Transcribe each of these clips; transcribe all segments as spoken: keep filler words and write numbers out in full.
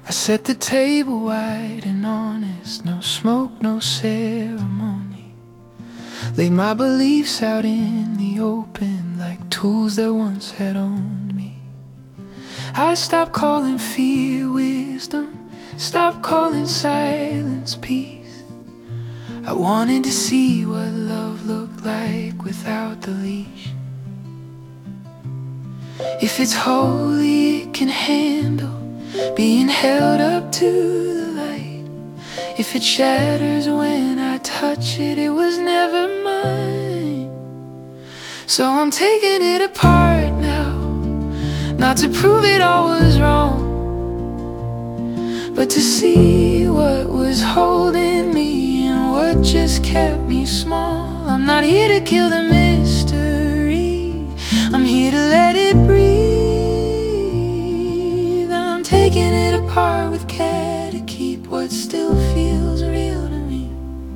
I set the table wide and honest, no smoke, no ceremony. Laid my beliefs out in the open like tools that once had owned me. I stopped calling fear wisdom, stopped calling silence peace. I wanted to see what love looked like without the leash. If it's holy, it can handle being held up to the light. If it shatters when I touch it, it was never mine. So I'm taking it apart now, not to prove it all was wrong, but to see what was holding me and what just kept me small. I'm not here to kill the mystery, I'm here to let it breathe. I'm taking it apart with care to keep what still feels real to me.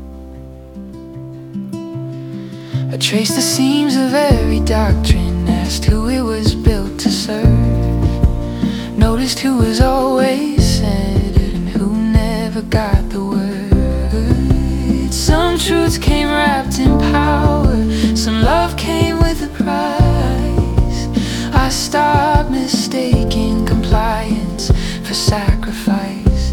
I traced the seams of every doctrine, asked who it was built to serve, noticed who was always centered and who never got the word. Some truths came wrapped in power, some love came with a price. I stopped mistaking compliance for sacrifice.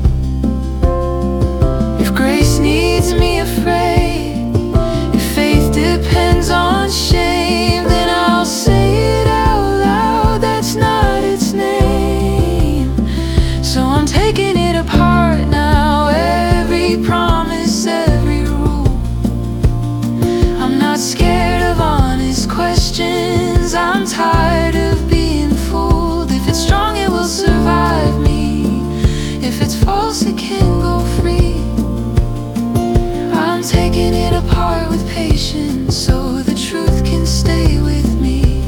If grace needs me afraid, if faith depends on shame, then I'll say it out loud, that's not its name. So I'm taking it apart now, every promise, every rule. I'm not scared of honest questions, I'm tired of being fooled. If it's strong, it will survive me. If it's false, it can go free. I'm taking it apart with patience so the truth can stay with me.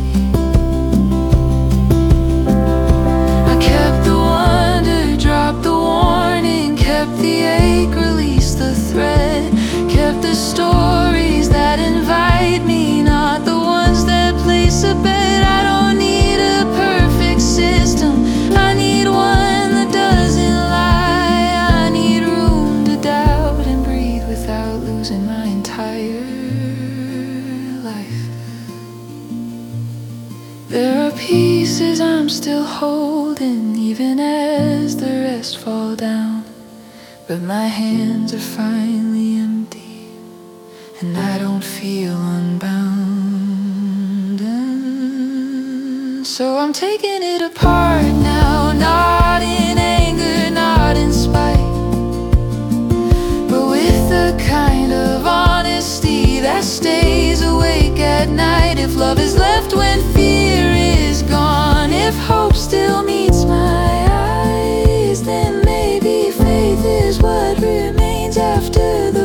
I kept the wonder, dropped the warning, kept the ache, released the thread, kept the stories that invite me, not the ones that place a bet. I don't need a perfect system, I need one that doesn't lie. I need room to doubt and breathe without losing my entire life. There are pieces I'm still holding, even as the rest fall down, but my hands are finally empty and I don't feel unbound. So I'm taking it apart now, not in anger, not in spite, but with the kind of honesty that stays awake at night. If love is left when fear is gone, if hope still meets my eyes, then maybe faith is what remains after the